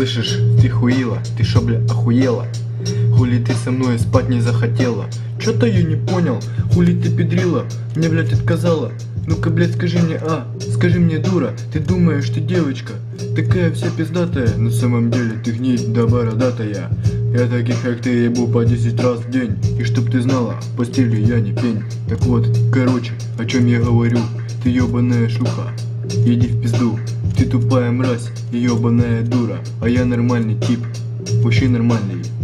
Слышишь, ты хуила, ты шо, бля, охуела? Хули ты со мной спать не захотела? Чё-то я не понял, хули ты педрила? Мне, блядь, отказала. Ну-ка, блядь, скажи мне, дура, ты думаешь, ты девочка, такая вся пиздатая, на самом деле ты гниль да бородатая. Я таких, как ты, ебу по 10 раз в день, и чтоб ты знала, в постели я не пень. Так вот, короче, о чем я говорю, ты ебаная шлюха, иди в пизду, ты тупая мразь, ебаная дура, а я нормальный тип, вообще нормальный.